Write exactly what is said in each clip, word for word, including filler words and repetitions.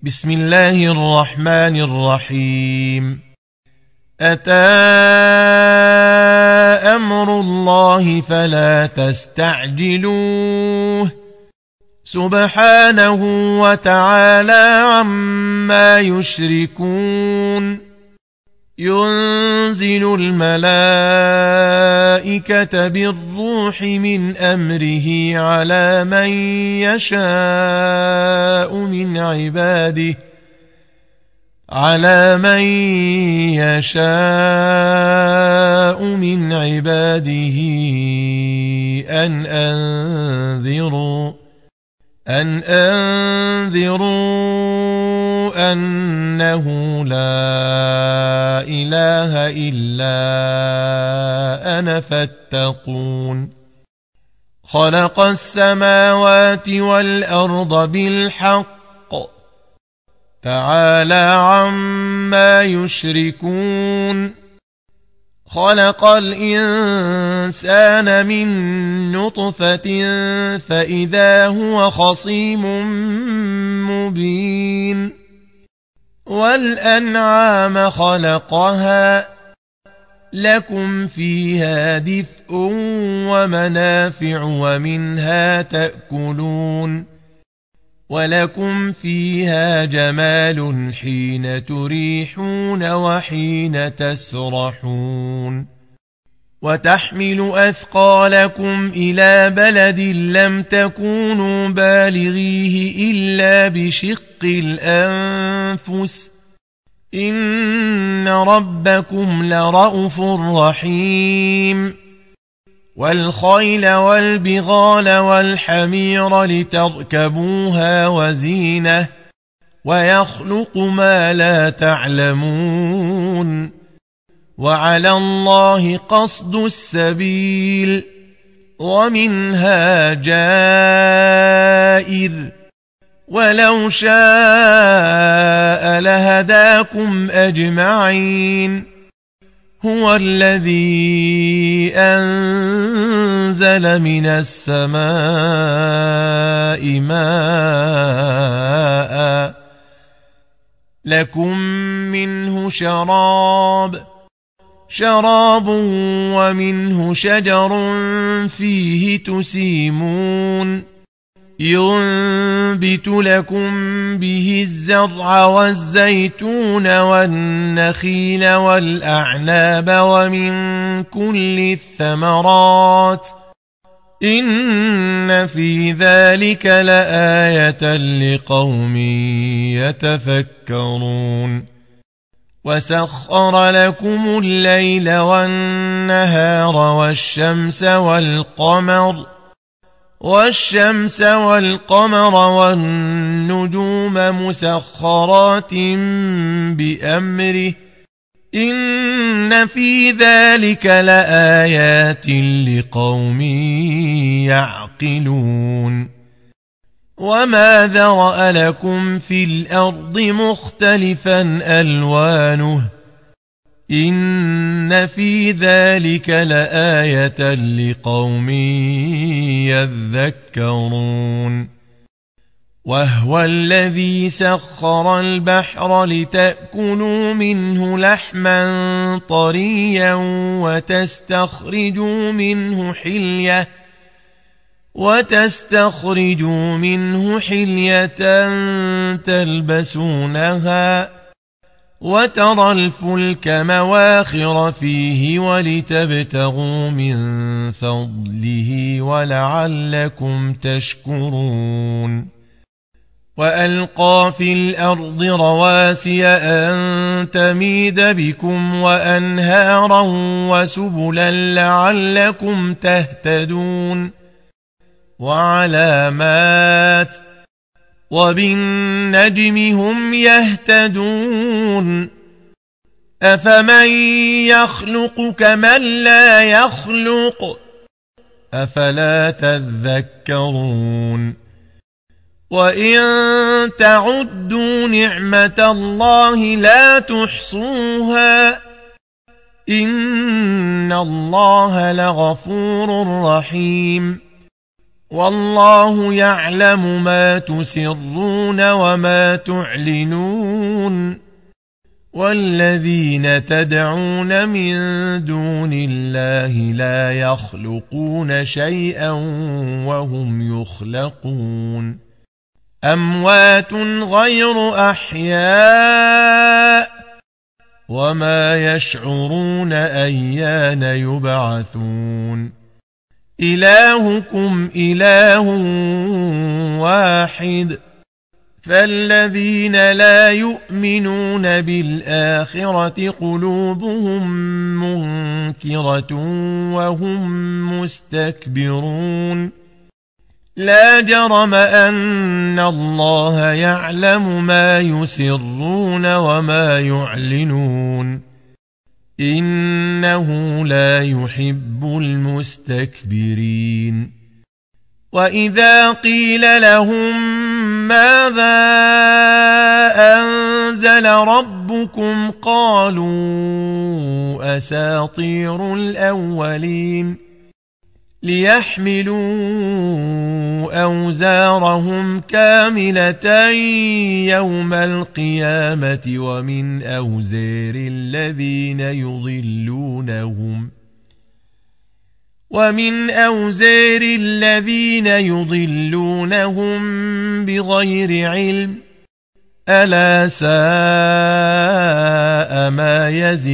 بسم الله الرحمن الرحيم. أتى أمر الله فلا تستعجلوه سبحانه وتعالى عما يشركون. ينزل الملائكة بالروح من أمره على من يشاء من عباده على من يشاء من عباده أن أنذروا أن أنذروا أنه لا إله إلا أنا فاتقون. خلق السماوات والأرض بالحق تعالى عما يشركون. خلق الإنسان من نطفة فإذا هو خصيم مبين. والأنعام خلقها لكم فيها دفء ومنافع ومنها تأكلون. ولكم فيها جمال حين تريحون وحين تسرحون. وتحمل أثقالكم إلى بلد لم تكونوا بالغيه إلا بشق الأنفس إن ربكم لرؤوف رحيم. والخيل والبغال والحمير لتركبوها وزينة ويخلق ما لا تعلمون. وعلى الله قصد السبيل ومنها جائر ولو شاء لهداكم أجمعين. هو الذي أنزل من السماء ماء لكم منه شراب شراب ومنه شجر فيه تسيمون. ينبت لكم به الزرع والزيتون والنخيل والأعناب ومن كل الثمرات إن في ذلك لآية لقوم يتفكرون. وسخر لكم الليل والنهار والشمس والقمر والشمس والقمر والنجوم مسخرات بأمره إن في ذلك لآيات لقوم يعقلون. وما ذرأ لكم في الأرض مختلفا ألوانه إن في ذلك لآية لقوم يذكرون. وهو الذي سخر البحر لتأكلوا منه لحما طريا وتستخرجوا منه حلية وتستخرجوا منه حلية تلبسونها وترى الفلك مواخر فيه ولتبتغوا من فضله ولعلكم تشكرون. وألقى في الأرض رواسي أن تميد بكم وأنهارا وسبلا لعلكم تهتدون. وعلامات وبالنجم هم يهتدون. أفمن يخلق كمن لا يخلق أفلا تذكرون. وإن تعدوا نعمة الله لا تحصوها إن الله لغفور رحيم. والله يعلم ما تسرون وما تعلنون والذين تدعون من دون الله لا يخلقون شيئا وهم يخلقون أموات غير أحياء وما يشعرون أيان يبعثون إلهكم إله واحد فالذين لا يؤمنون بالآخرة قلوبهم منكرة وهم مستكبرون لا جرم أن الله يعلم ما يسرون وما يعلنون إنه لا يحب المستكبرين وإذا قيل لهم ماذا أنزل ربكم قالوا أساطير الأولين ليحملوا أوزارهم كاملة يوم القيامة ومن أوزار الذين يضلونهم ومن أوزار الذين يضلونهم بغير علم ألا ساء ما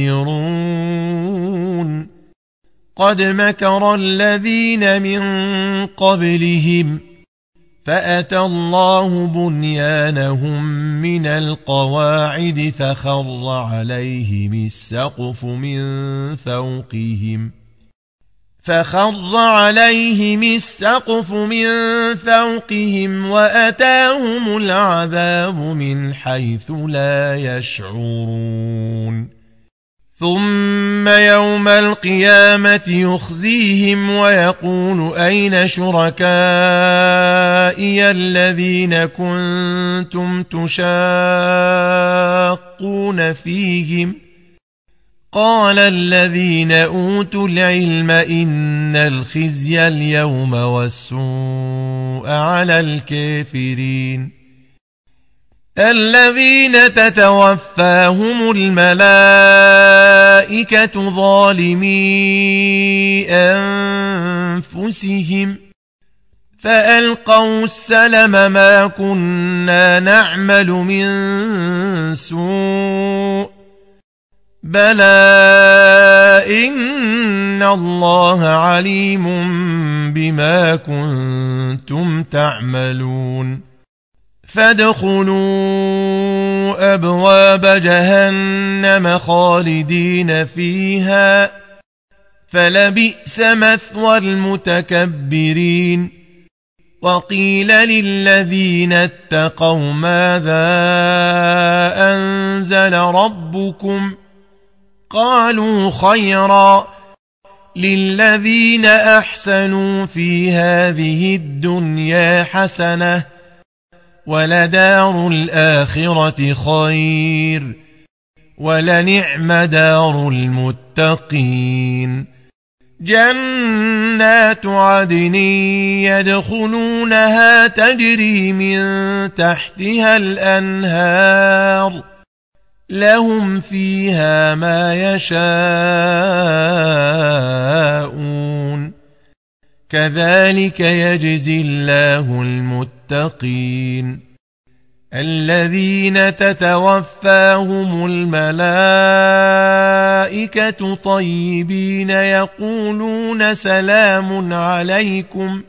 يزرون قد مكر الذين من قبلهم فأتى الله بنيانهم من القواعد فخر عليهم السقف من فوقهم فخر عليهم السقف من فوقهم وأتاهم العذاب من حيث لا يشعرون ثم يوم القيامة يخزيهم ويقول أين شركائي الذين كنتم تشاقون فيهم قال الذين أوتوا العلم إن الخزي اليوم والسوء على الكافرين الذين تتوفاهم الملائكة ظالمي أنفسهم فألقوا السلم ما كنا نعمل من سوء بلى إن الله عليم بما كنتم تعملون فادخلوا أبواب جهنم خالدين فيها فلبئس مثوى المتكبرين وقيل للذين اتقوا ماذا أنزل ربكم قالوا خيرا للذين أحسنوا في هذه الدنيا حسنة ولدار الآخرة خير ولنعم دار المتقين جنات عدن يدخلونها تجري من تحتها الأنهار لهم فيها ما يشاءون كذلك يجزي الله المتقين الذين تتوفاهم الملائكة طيبين يقولون سلام عليكم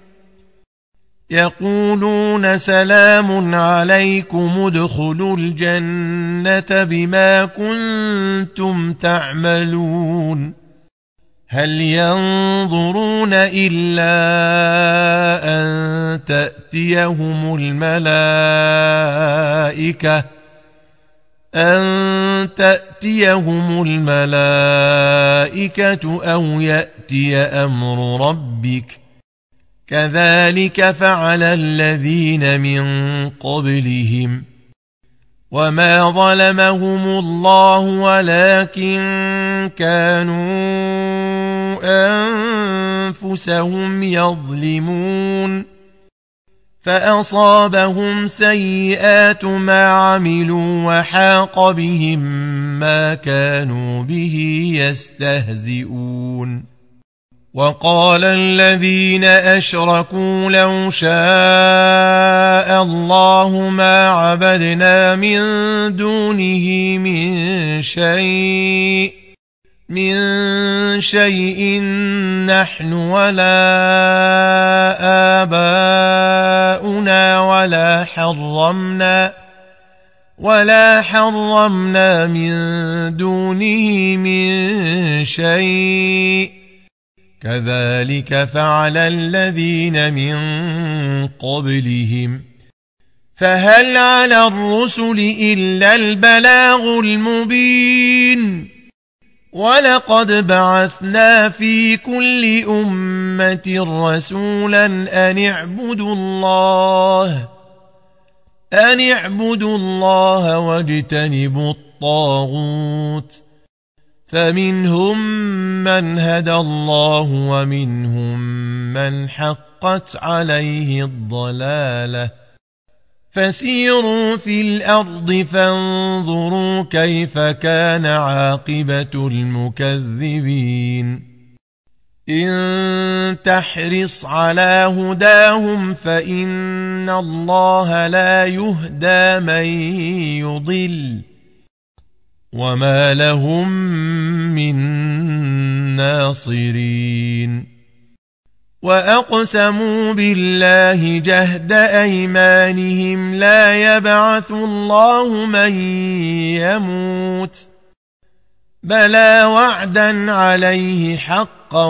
يقولون سلام عليكم ادخلوا الجنة بما كنتم تعملون هل ينظرون إلا أن تأتيهم الملائكة أن تأتيهم الملائكة أو يأتي أمر ربك كذلك فعل الذين من قبلهم وما ظلمهم الله ولكن كانوا أنفسهم يظلمون فأصابهم سيئات ما عملوا وحاق بهم ما كانوا به يستهزئون وقال الذين أشركوا لو شاء الله ما عبدنا من دونه من شيء من شيء نحن ولا آباؤنا ولا حرمنا ولا حرمنا من دونه من شيء كذلك فعل الذين من قبلهم فهل على الرسل إلا البلاغ المبين ولقد بعثنا في كل أمة رسولا أن اعبدوا الله أن اعبدوا الله واجتنبوا الطاغوت فمنهم من هدى الله ومنهم من حقت عليه الضلالة فسيروا في الأرض فانظروا كيف كان عاقبة المكذبين إن تحرص على هداهم فإن الله لا يهدى من يضل وما لهم من ناصرين وأقسموا بالله جهد أيمانهم لا يبعث الله من يموت بلى وعدا عليه حقا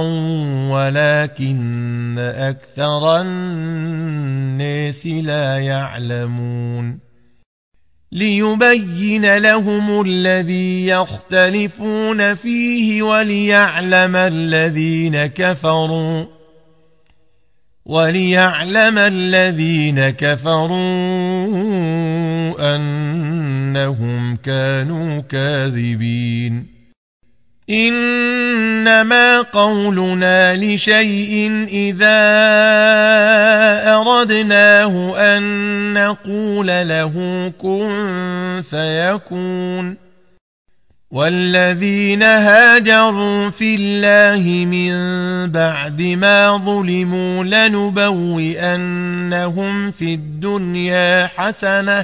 ولكن أكثر الناس لا يعلمون ليبين لهم الذي يختلفون فيه وليعلم الذين كفروا وليعلم الذين كفروا أنهم كانوا كاذبين إنما قولنا لشيء إذا أردناه أن نقول له كن فيكون والذين هاجروا في الله من بعد ما ظلموا لنبوئنهم في الدنيا حسنة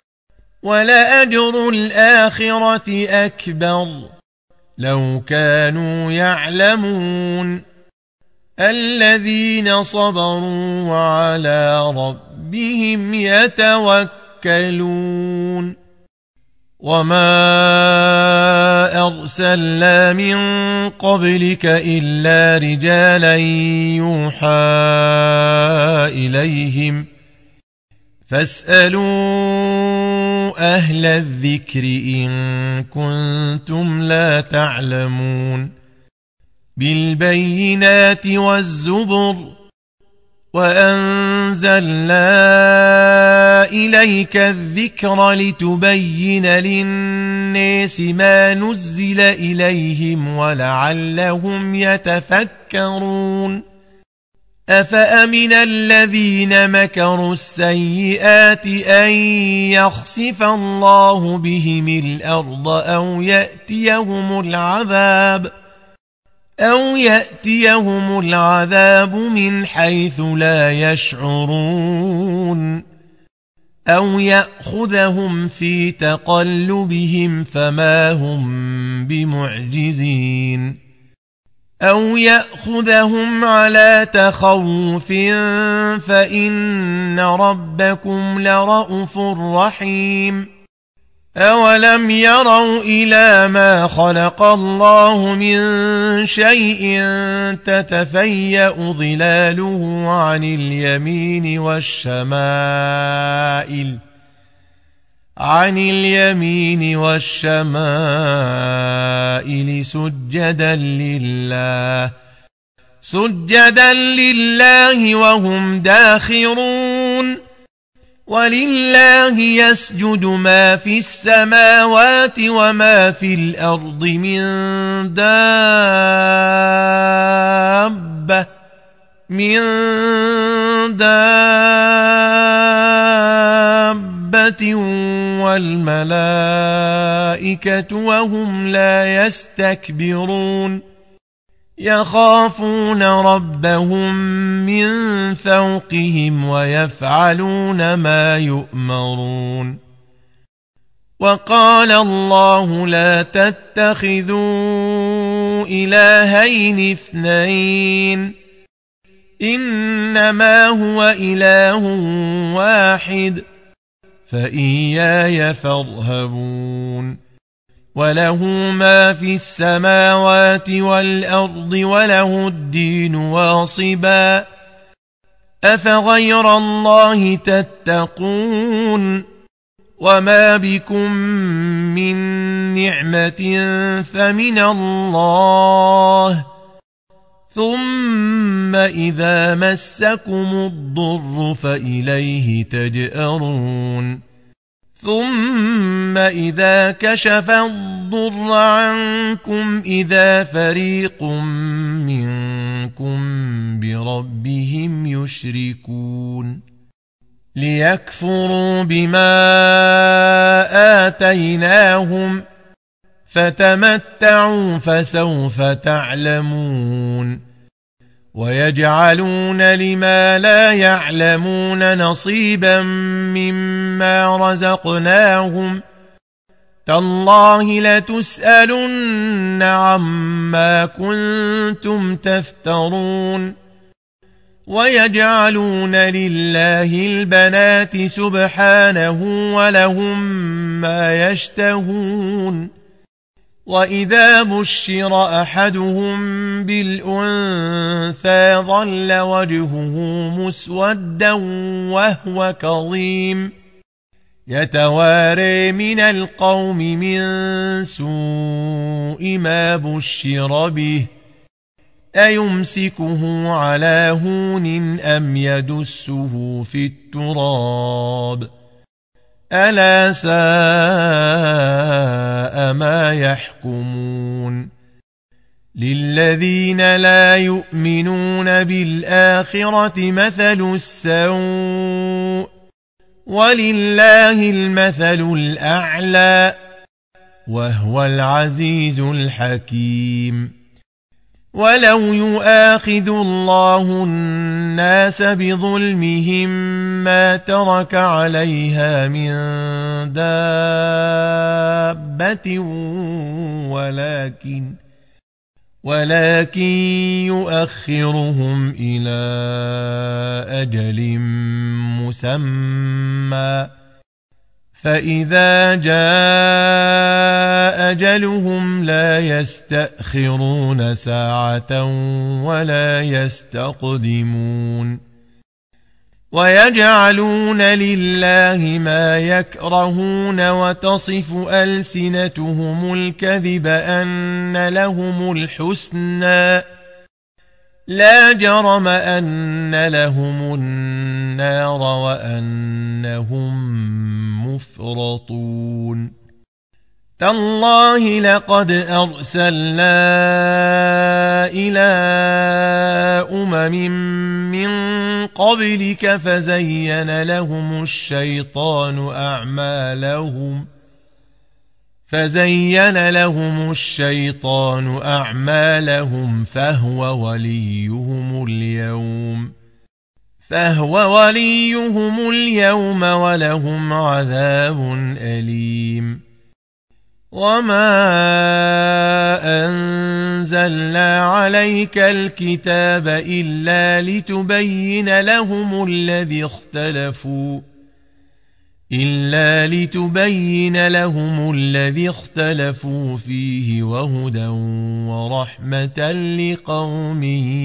ولأجر الآخرة أكبر لو كانوا يعلمون الذين صبروا وعلى ربهم يتوكلون وما أرسلنا من قبلك إلا رجالا يوحى إليهم فاسألوا أهل الذكر إن كنتم لا تعلمون بالبينات والزبر وأنزلنا إليك الذكر لتبين للناس ما نزل إليهم ولعلهم يتفكرون أفأمن الذين مكروا السيئات أن يخسف الله بهم الأرض أو يأتيهم العذاب أو يأتيهم العذاب من حيث لا يشعرون أو يأخذهم في تقلبهم فما هم بمعجزين أو يأخذهم على تخوف فإن ربكم لرءوف رحيم أولم يروا إلى ما خلق الله من شيء تتفيأ ظلاله عن اليمين والشمائل عن اليمين والشمائل سجدا لله سجدا لله وهم داخرون ولله يسجد ما في السماوات وما في الأرض من دابة من دابة والملائكة وهم لا يستكبرون يخافون ربهم من فوقهم ويفعلون ما يؤمرون وقال الله لا تتخذوا إلهين اثنين إنما هو إله واحد فإياي فارهبون وله ما في السماوات والأرض وله الدين واصبا أفغير الله تتقون وما بكم من نعمة فمن الله ثم إذا مسكم الضر فإليه تجأرون ثم إذا كشف الضر عنكم إذا فريق منكم بربهم يشركون ليكفروا بما آتيناهم فتمتعوا فسوف تعلمون ويجعلون لما لا يعلمون نصيبا مما رزقناهم تالله لتسألن عما كنتم تفترون ويجعلون لله البنات سبحانه ولهم ما يشتهون وإذا بشر أحدهم بالأنثى ظل وجهه مسودا وهو كظيم يتواري من القوم من سوء ما بشر به أيمسكه على هون أم يدسه في التراب ألا ساء ما يحكمون للذين لا يؤمنون بالآخرة مثل السوء ولله المثل الأعلى وهو العزيز الحكيم ولو يؤاخذ الله الناس بظلمهم ما ترك عليها من دابة ولكن ولكن يؤخرهم إلى أجل مسمى فإذا جاء أجلهم لا يستأخرون ساعة ولا يستقدمون ويجعلون لله ما يكرهون وتصف ألسنتهم الكذب أن لهم الحسنى لا جرم أن لهم النار وأنهم مفرطون تالله لقد أرسلنا إلى أمم من قبلك فزين لهم الشيطان أعمالهم فزين لهم الشيطان أعمالهم فهو وليهم اليوم فهو وليهم اليوم ولهم عذاب أليم وما أنزلنا عليك الكتاب إلا لتبين لهم الذي اختلفوا إلا لتبين لهم الذي اختلفوا فيه وهدى ورحمة لقوم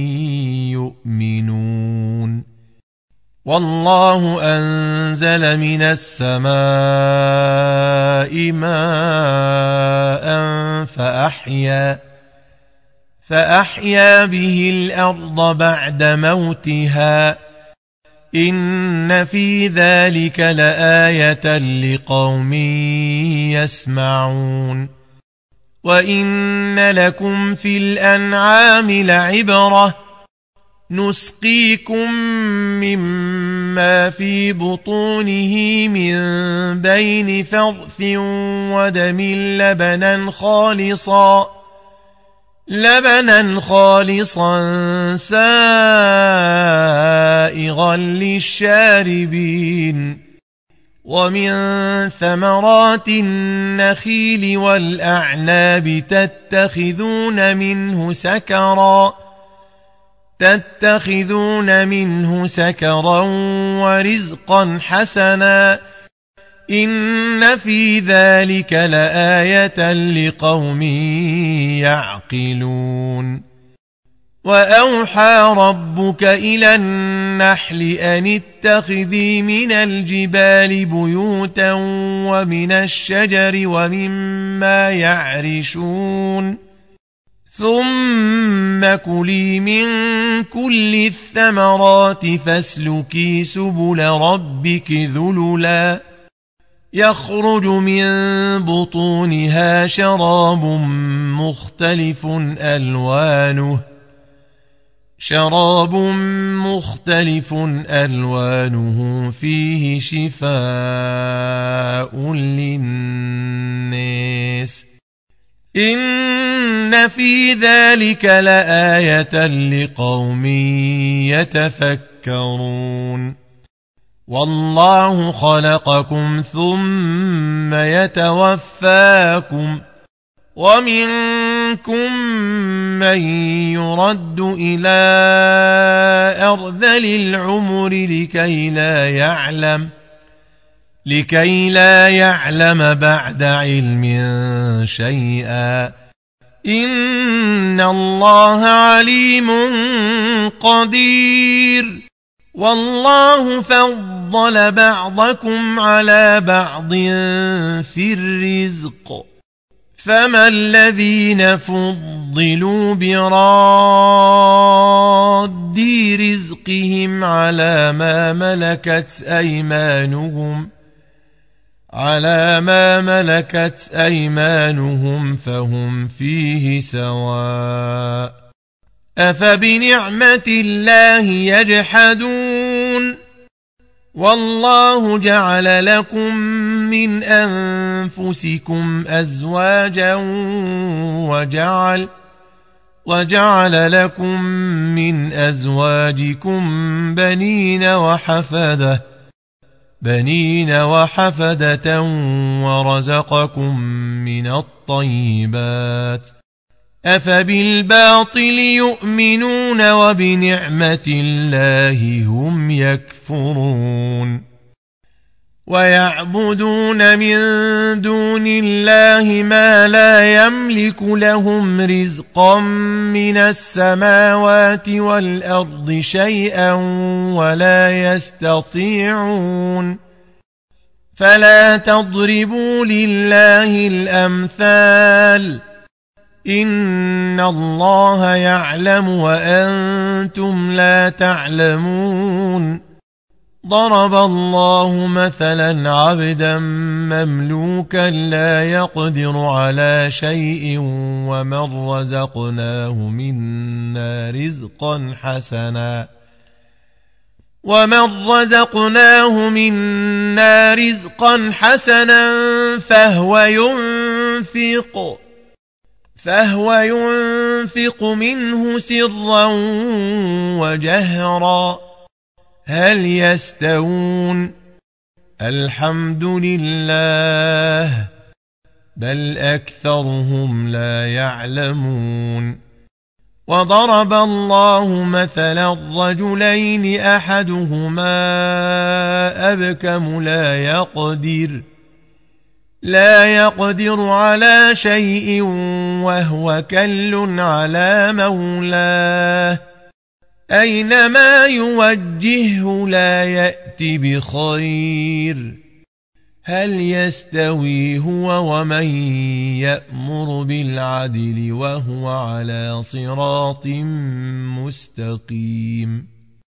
يؤمنون والله أنزل من السماء ماء فأحيا فأحيا به الأرض بعد موتها إن في ذلك لآية لقوم يسمعون وإن لكم في الأنعام لعبرة نسقيكم مما في بطونه من بين فرث ودم لبنا خالصا لبنا خالصا سائغا للشاربين ومن ثمرات النخيل والأعناب تتخذون منه سكرا تتخذون منه سكرا ورزقا حسنا إن في ذلك لآية لقوم يعقلون وأوحى ربك إلى النحل أن اتخذي من الجبال بيوتا ومن الشجر ومما يعرشون ثم كلي من كل الثمرات فاسلكي سبل ربك ذللا يخرج من بطونها شراب مختلف ألوانه شراب مختلف ألوانه فيه شفاء للناس إن في ذلك لآية لقوم يتفكرون والله خلقكم ثم يتوفاكم ومنكم من يرد إلى أرذل العمر لكي لا يعلم لكي لا يعلم بعد علم شيئا إن الله عليم قدير والله فضل بعضكم على بعض في الرزق فما الذين فضلوا براد رزقهم على ما ملكت أيمانهم على ما ملكت أيمانهم فهم فيه سواء أفبنعمة الله يجحدون والله جعل لكم من أنفسكم أزواجا وجعل وجعل لكم من أزواجكم بنين وحفدة بنين وحفدة ورزقكم من الطيبات أفبالباطل يؤمنون وبنعمة الله هم يكفرون ويعبدون من دون الله ما لا يملك لهم رزقا من السماوات والأرض شيئا ولا يستطيعون فلا تضربوا لله الأمثال إن الله يعلم وأنتم لا تعلمون ضرب الله مثلا عبدا مملوكا لا يقدر على شيء ومن رزقناه منا رزقا حسنا ومن رزقناه منا رزقا حسنا فهو ينفق فهو ينفق منه سرا وجهرا هل يستوون الحمد لله بل أكثرهم لا يعلمون وضرب الله مثلا رجلين أحدهما أبكم لا يقدر لا يقدر على شيء وهو كل على مولاه أينما يوجهه لا يأتي بخير هل يستوي هو ومن يأمر بالعدل وهو على صراط مستقيم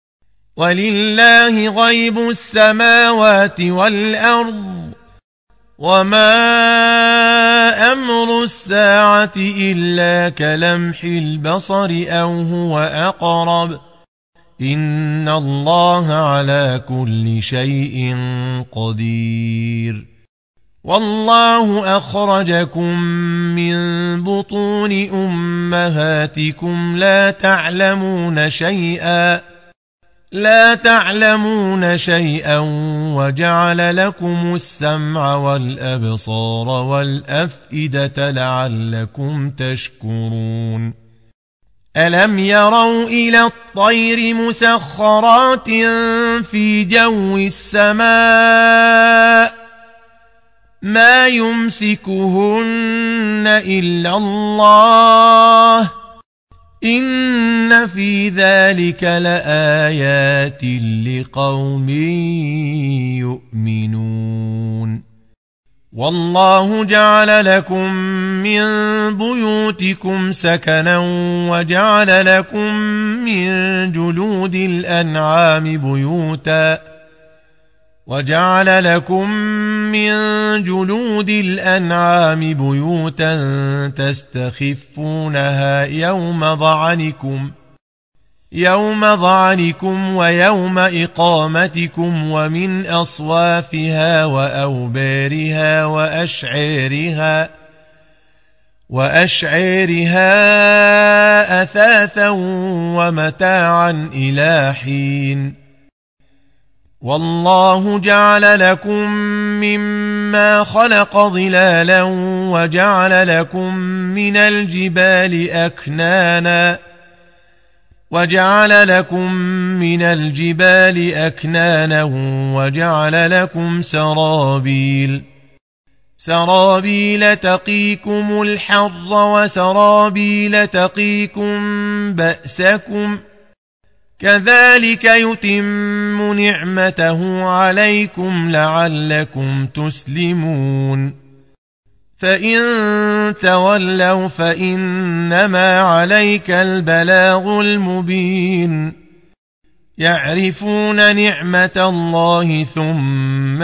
ولله غيب السماوات والأرض وما أمر الساعة إلا كلمح البصر أو هو أقرب إن الله على كل شيء قدير. والله أخرجكم من بطون أمهاتكم لا تعلمون شيئا لا تعلمون شيئا وجعل لكم السمع والأبصار والأفئدة لعلكم تشكرون. ألم يروا إلى الطير مسخرات في جو السماء ما يمسكهن إلا الله إن في ذلك لآيات لقوم يؤمنون. والله جعل لكم من بيوتكم سكنا وجعل لكم من جلود الأنعام بيوتا وجعل لكم من جلود الأنعام بيوتا تستخفونها يوم ظعنكم يوم ظعنكم ويوم إقامتكم ومن أصوافها وأوبارها وأشعيرها وأشعيرها أثاثا ومتاعا إلى حين. والله جعل لكم مما خلق ظلالا وجعل لكم من الجبال أكنانا وجعل لكم من الجبال أكنانا وجعل لكم سرابيل سرابيل تقيكم الحر وسرابيل تقيكم بأسكم كذلك يتم نعمته عليكم لعلكم تسلمون. فإن تولوا فإنما عليك البلاغ المبين. يعرفون نعمة الله ثم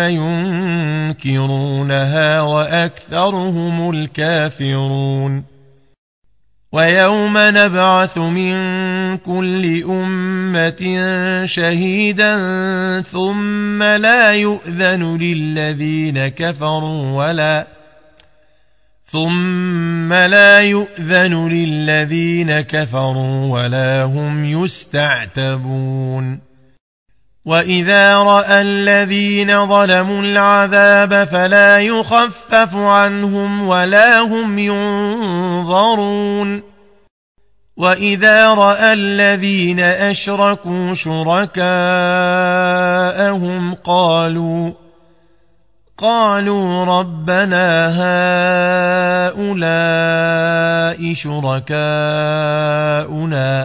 ينكرونها وأكثرهم الكافرون. ويوم نبعث من كل أمة شهيدا ثم لا يؤذن للذين كفروا ولا ثم لا يؤذن للذين كفروا ولا هم يستعتبون. وإذا رأى الذين ظلموا العذاب فلا يخفف عنهم ولا هم ينظرون. وإذا رأى الذين أشركوا شركاءهم قالوا قالوا ربنا هؤلاء شركاؤنا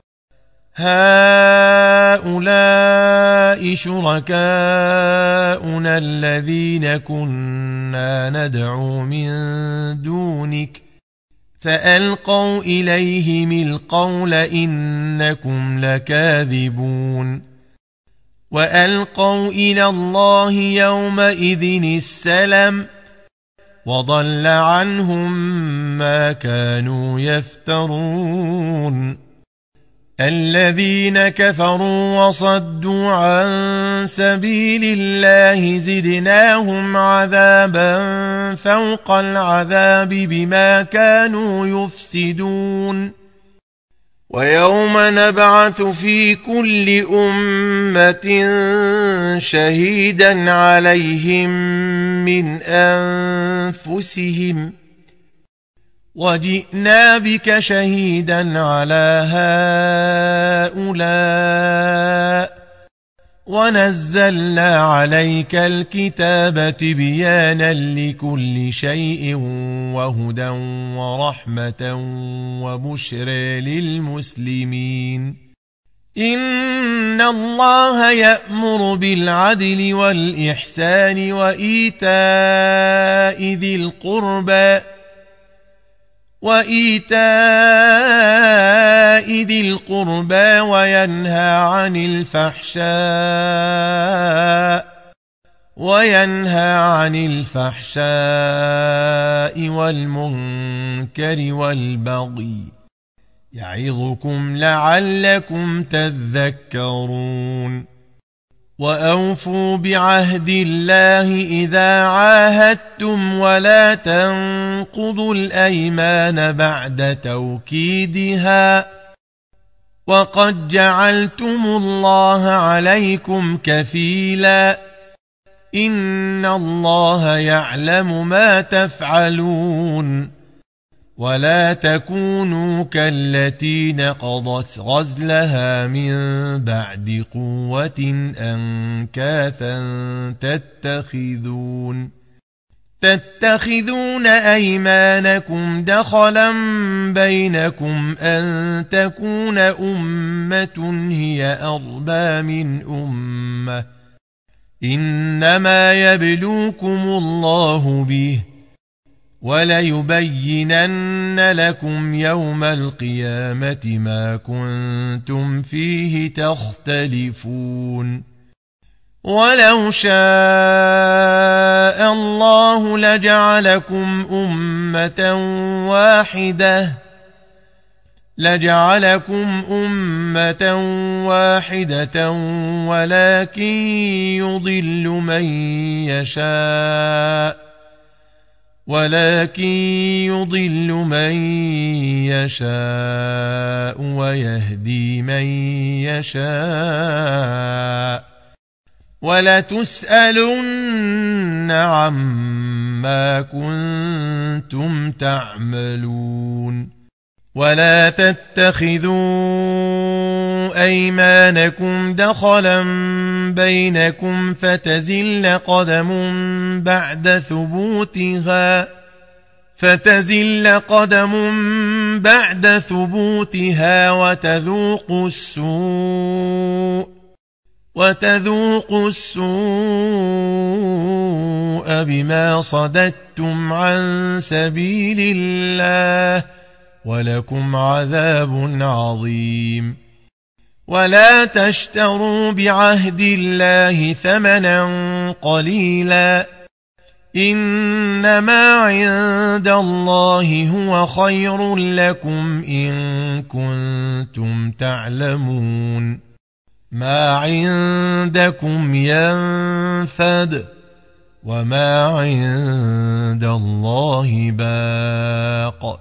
هؤلاء شركاؤنا الذين كنا ندعو من دونك فألقوا إليهم القول إنكم لكاذبون. وألقوا إلى الله يومئذ السلم وضل عنهم ما كانوا يفترون. الذين كفروا وصدوا عن سبيل الله زدناهم عذابا فوق العذاب بما كانوا يفسدون. ويوم نبعث في كل أمة شهيدا عليهم من أنفسهم وجئنا بك شهيدا على هؤلاء ونزلنا عليك الكتاب تبيانا لكل شيء وهدى ورحمة وبشرى للمسلمين. إن الله يأمر بالعدل والإحسان وإيتاء ذي القربى وإيتاء ذي القربى وينهى عن الفحشاء وينهى عن الفحشاء والمنكر والبغي يعظكم لعلكم تذكرون وأوفوا بعهد الله إذا عاهدتم ولا تنقضوا الأيمان بعد توكيدها وقد جعلتم الله عليكم كفيلا إن الله يعلم ما تفعلون ولا تكونوا كالتي نقضت غزلها من بعد قوة أنكاثا تتخذون تتخذون أيمانكم دخلا بينكم أن تكون أمة هي أربى من أمة إنما يبلوكم الله به وليبينن لكم يوم القيامة ما كنتم فيه تختلفون ولو شاء الله لجعلكم أمة واحدة لجعلكم أمة واحدة ولكن يضل من يشاء ولكن يضل من يشاء ويهدي من يشاء ولتسألن عما كنتم تعملون ولا تتخذوا أيمانكم دخلا بينكم فتزل قدم بعد ثبوتها فتزل قدم بعد ثبوتها وتذوقوا السوء وتذوقوا السوء بما صددتم عن سبيل الله ولكم عذاب عظيم ولا تشتروا بعهد الله ثمنا قليلا إنما عند الله هو خير لكم إن كنتم تعلمون ما عندكم ينفد وما عند الله باق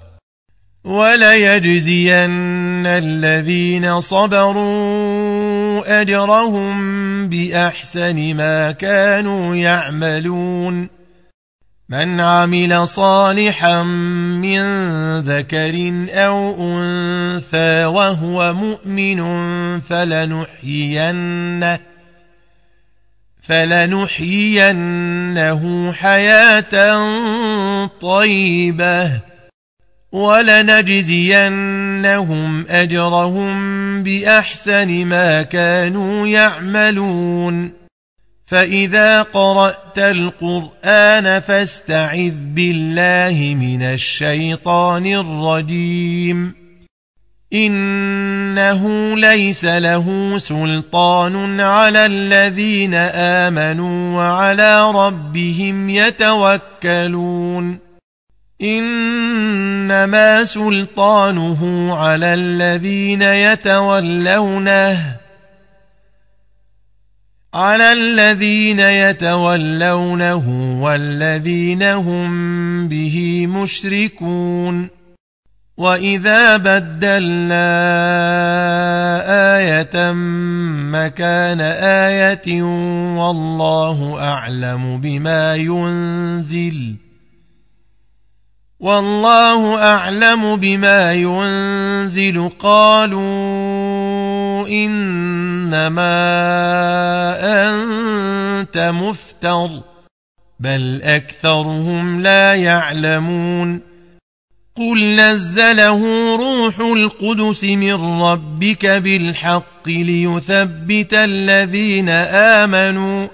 وليجزين الذين صبروا أجرهم بأحسن ما كانوا يعملون من عمل صالحا من ذكر أو أنثى وهو مؤمن فلنحيينه فلنحيينه حياة طيبة ولنجزينهم أجرهم بأحسن ما كانوا يعملون فإذا قرأت القرآن فاستعذ بالله من الشيطان الرجيم إنه ليس له سلطان على الذين آمنوا وعلى ربهم يتوكلون إنما سلطانه على الذين يتولونه على الذين يتولونه والذين هم به مشركون وإذا بدلنا آية مكان آية والله أعلم بما ينزل والله أعلم بما ينزل قالوا إنما أنت مفتر بل أكثرهم لا يعلمون قل نزله روح القدس من ربك بالحق ليثبت الذين آمنوا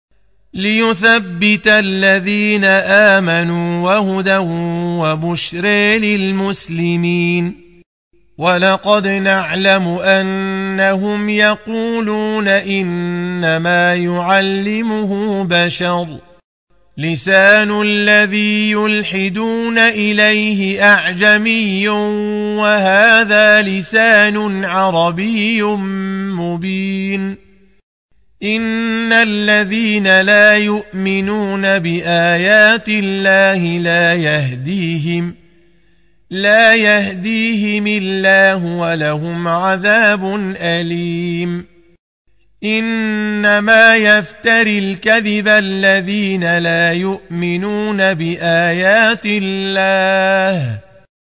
ليثبت الذين آمنوا وهدى وبشر للمسلمين ولقد نعلم أنهم يقولون إنما يعلمه بشر لسان الذي يلحدون إليه أعجمي وهذا لسان عربي مبين إن الذين لا يؤمنون بآيات الله لا يهديهم لا يهديهم الله ولهم عذاب أليم إنما يفتري الكذب الذين لا يؤمنون بآيات الله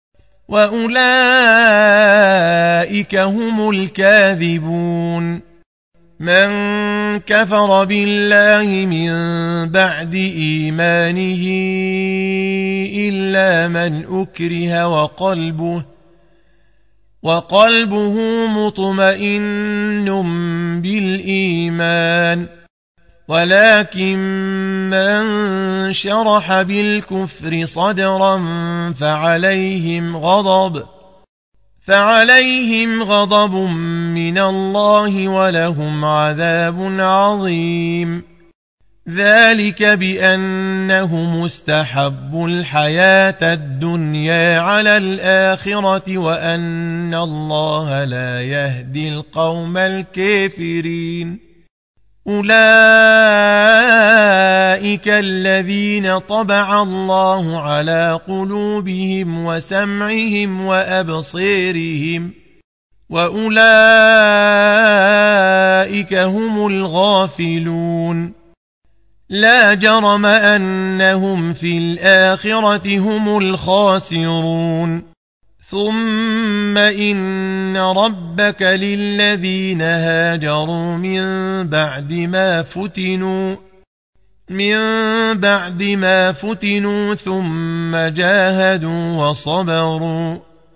وأولئك هم الكاذبون من كفر بالله من بعد إيمانه إلا من أكره وقلبه وقلبه مطمئن بالإيمان ولكن من شرح بالكفر صدرا فعليهم غضب فعليهم غضب من الله ولهم عذاب عظيم ذلك بأنهم استحبوا الحياة الدنيا على الآخرة وأن الله لا يهدي القوم الكافرين أولئك الذين طبع الله على قلوبهم وسمعهم وأبصيرهم وأولئك هم الغافلون لا جرم أنهم في الآخرة هم الخاسرون ثم إن ربك للذين هاجروا من بعد ما فتنوا من بعد ما فتنوا ثم جاهدوا وصبروا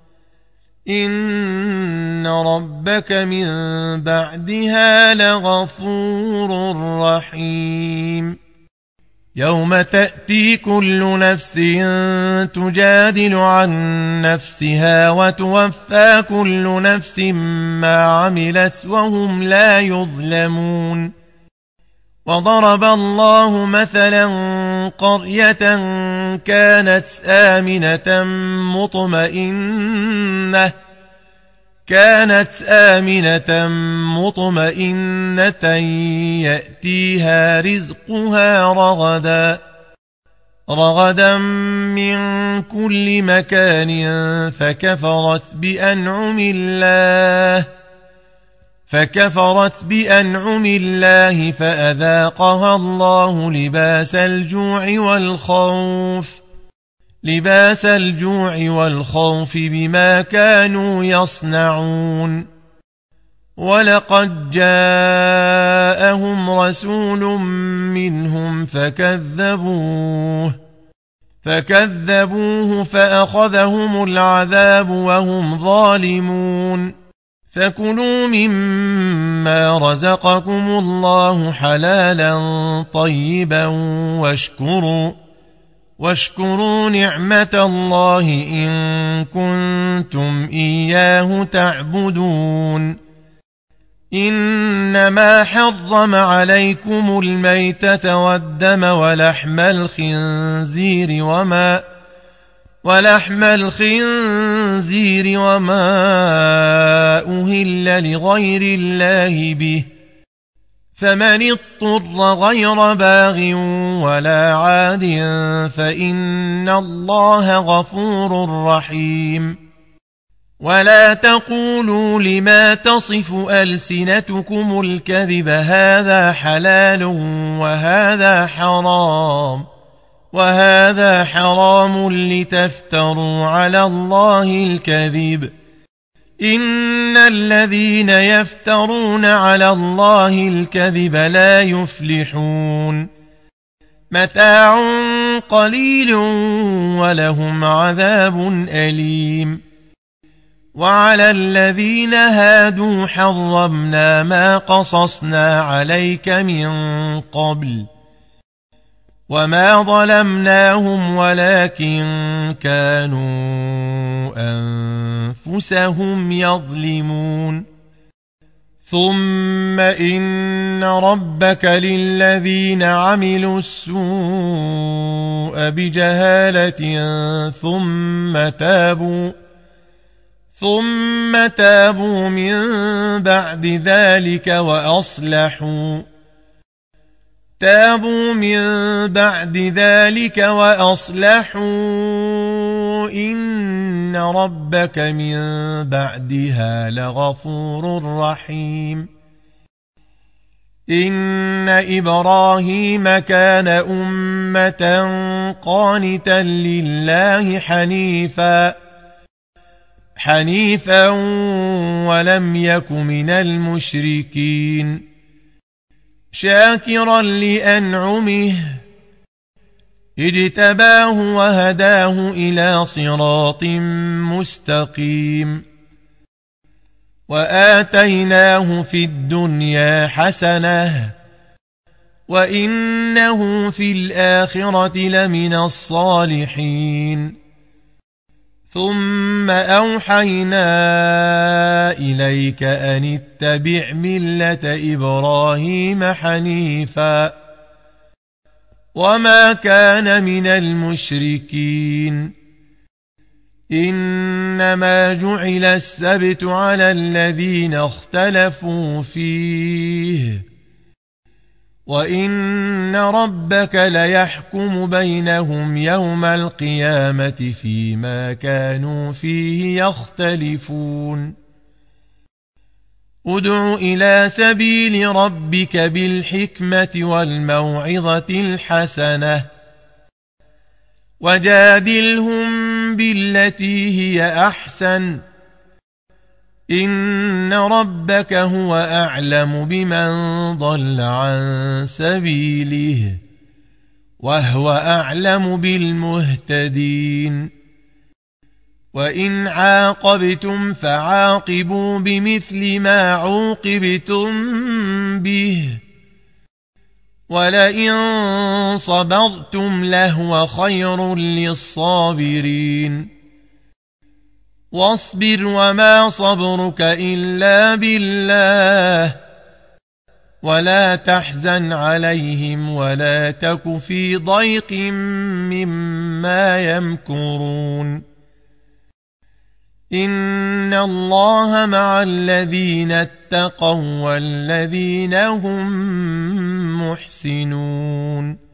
إن ربك من بعدها لغفور رحيم يوم تأتي كل نفس تجادل عن نفسها وتوفى كل نفس ما عملت وهم لا يظلمون وضرب الله مثلا قرية كانت آمنة مطمئنة كانت آمنة مطمئنة يأتيها رزقها رغدا رغدا من كل مكان فكفرت بأنعم الله فكفرت بأنعم الله فأذاقها الله لباس الجوع والخوف لباس الجوع والخوف بما كانوا يصنعون ولقد جاءهم رسول منهم فكذبوه فكذبوه فأخذهم العذاب وهم ظالمون فكلوا مما رزقكم الله حلالا طيبا واشكروا واشكروا نعمة الله إن كنتم إياه تعبدون إنما حرم عليكم الميتة والدم ولحم الخنزير وما ولحم الخنزير وما أهل لغير الله به فمن اضطر غير باغ ولا عاد فإن الله غفور رحيم ولا تقولوا لما تصف ألسنتكم الكذب هذا حلال وهذا حرام وهذا حرام لتفتروا على الله الكذب إن الذين يفترون على الله الكذب لا يفلحون متاع قليل ولهم عذاب أليم وعلى الذين هادوا حرمنا ما قصصنا عليك من قبل وما ظلمناهم ولكن كانوا أنفسهم يظلمون ثم إن ربك للذين عملوا السوء بجهالة ثم تابوا ثم تابوا من بعد ذلك وأصلحوا تابوا من بعد ذلك وأصلحوا إن ربك من بعدها لغفور رحيم إن إبراهيم كان أمة قانتا لله حنيفا حنيفا ولم يك من المشركين شاكرا لأنعمه اجتباه وهداه إلى صراط مستقيم وآتيناه في الدنيا حسنة وإنه في الآخرة لمن الصالحين ثم أوحينا إليك أن اتبع ملة إبراهيم حنيفا وما كان من المشركين إنما جعل السبت على الذين اختلفوا فيه وإن ربك ليحكم بينهم يوم القيامة فيما كانوا فيه يختلفون ادع إلى سبيل ربك بالحكمة والموعظة الحسنة وجادلهم بالتي هي أحسن إن ربك هو أعلم بمن ضل عن سبيله وهو أعلم بالمهتدين وإن عاقبتم فعاقبوا بمثل ما عوقبتم به ولئن صبرتم لهو خير للصابرين واصبر وما صبرك إلا بالله ولا تحزن عليهم ولا تك في ضيق مما يمكرون إن الله مع الذين اتقوا والذين هم محسنون